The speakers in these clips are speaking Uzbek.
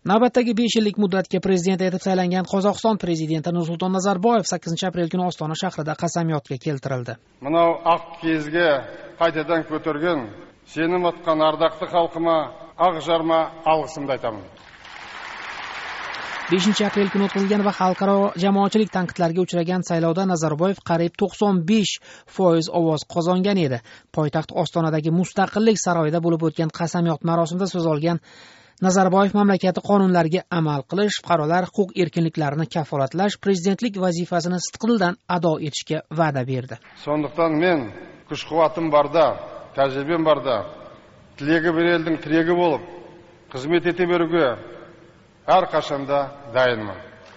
Navbatdagi 5 yillik muddatga prezident etib saylangan Qozog'iston prezidenti Nursulton Nazarboyev 8-aprel kuni Ostona shahrida qasamyodga keltirildi. Mынау ақ кезге қайтадан көтерген, сенім отқан ардақты халқыма ақ жарма алғысымды айтамын. 5-aprel kuni o'tkazilgan va xalqaro jamoatchilik tanqidlarga uchragan saylovda Nazarboyev qariyb 95% ovoz qozongan edi. Poytaxt Ostonadagi Mustaqillik saroyida bo'lib o'tgan qasamyod marosimida so'z olgan Nazarboyev mamlakati qonunlariga amal qilish, fuqarolar huquq erkinliklarini kafolatlash, prezidentlik vazifasini sidqidildan ado etishga va'da berdi. Сондықтан мен күш-қуатым барда, тәжірибем барда, тілегі бір елдің тірегі болып, қызмет ете беруге әрқашанда дайынмын.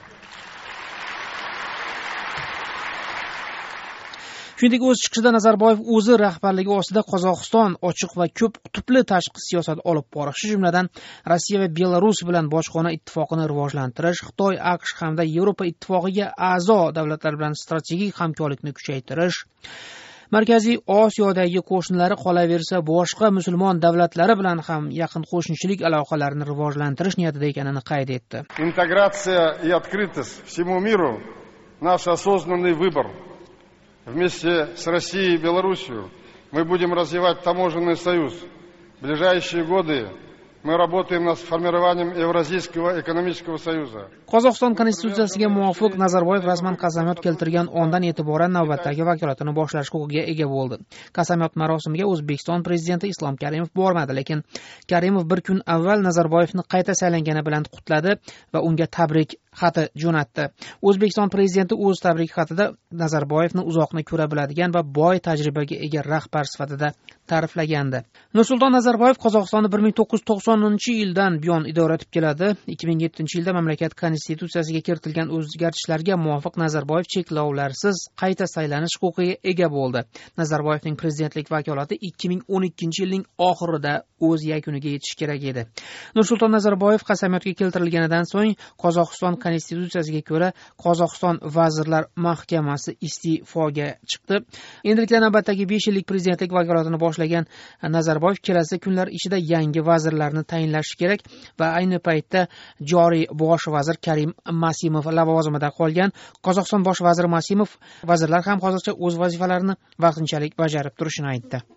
Shuningdek, o'z chiqishida Nazarboyev o'zi rahbarligi ostida Qozog'iston ochiq va ko'p qutbli tashqi siyosat olib borishi, jumladan Rossiya va Belarus bilan bojxona ittifoqini rivojlantirish, Xitoy, AQSh hamda Yevropa ittifoqiga a'zo davlatlar bilan strategik hamkorlikni kuchaytirish, Markaziy Osiyodagi qo'shnilari qolaversa boshqa musulmon davlatlari bilan ham yaqin qo'shnichilik aloqalarini rivojlantirish niyatida ekanini qayd etdi. Integratsiya и открытость всему миру наш осознанный выбор. Вместе с Россией и Беларусью мы будем развивать таможенный союз. В ближайшие годы мы работаем над формированием Евразийского экономического союза. Qozog'iston konstitutsiyasiga muvofiq Nazarboyev rasman qasamyod keltirgan ondan e'tiboran navbatdagi vakolatini boshlash huquqiga ega bo'ldi. Qasamyod marosimiga O'zbekiston prezidenti Islom Karimov bormadi, lekin Karimov bir kun avval Nazarboyevni qayta saylangani bilan qutladi va unga tabrik xati jo'natdi. O'zbekiston prezidenti o'z tabrik xatida Nazarboyevni uzoqni ko'ra biladigan va boy tajribaga ega rahbar sifatida ta'riflagandi. Nursulton Nazarboyev Qozog'istonni 1990-yildan buyon idora etib keladi. 2007-yilda mamlakat konstitutsiyasiga kiritilgan o'zgartishlarga muvofiq Nazarboyev cheklovlarsiz qayta saylanish huquqiga ega bo'ldi. Nazarboyevning prezidentlik vakolati 2012-yilning oxirida o'z yakuniga yetishi kerak edi. Nursulton Nazarboyev qasamyodga keltirilganidan so'ng Qozog'iston konstitutsiyasiga ko'ra Qozog'iston vazirlar mahkamasi iste'foga chiqdi. Endilikda navbatdagi 5 yillik prezidentlik vakolatini boshlagan Nazarboyev kelasi kunlar ichida yangi vazirlarni tayinlashi kerak va ayni paytda joriy bosh vazir Karim Masimov lavozimida qolgan. Qozog'iston bosh vaziri Masimov vazirlar ham hozircha o'z vazifalarini vaqtinchalik bajarib turishini aytdi.